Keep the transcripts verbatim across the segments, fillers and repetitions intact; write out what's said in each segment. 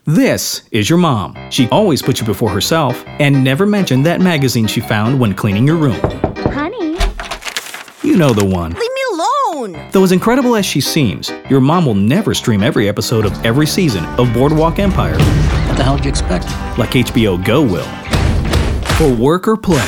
This is your mom. She always puts you before herself and never mentioned that magazine she found when cleaning your room. Honey. You know the one. Leave me alone! Though as incredible as she seems, your mom will never stream every episode of every season of Boardwalk Empire. What the hell did you expect? Like H B O Go will. For work or play.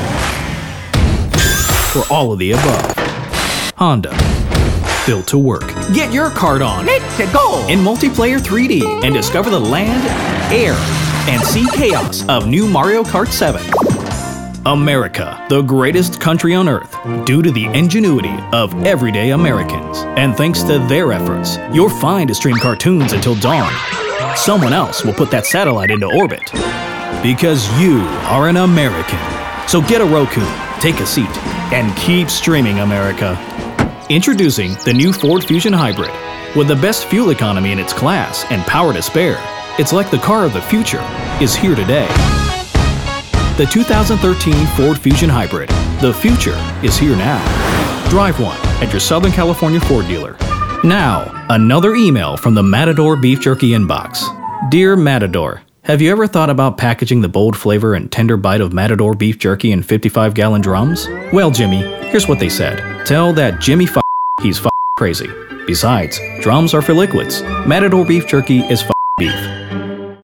For all of the above. Honda. Built to work. Get your card on. Let's go! In multiplayer three D and discover the land, air, and sea chaos of new Mario Kart seven. America, the greatest country on earth, due to the ingenuity of everyday Americans. And thanks to their efforts, you're fine to stream cartoons until dawn. Someone else will put that satellite into orbit. Because you are an American. So get a Roku, take a seat, and keep streaming, America. Introducing the new Ford Fusion Hybrid. With the best fuel economy in its class and power to spare, it's like the car of the future is here today. The two thousand thirteen Ford Fusion Hybrid. The future is here now. Drive one at your Southern California Ford dealer. Now, another email from the Matador Beef Jerky inbox. Dear Matador, have you ever thought about packaging the bold flavor and tender bite of Matador Beef Jerky in fifty-five gallon drums? Well, Jimmy, here's what they said. Tell that Jimmy f*** he's f*** crazy. Besides, drums are for liquids. Matador Beef Jerky is f*** beef.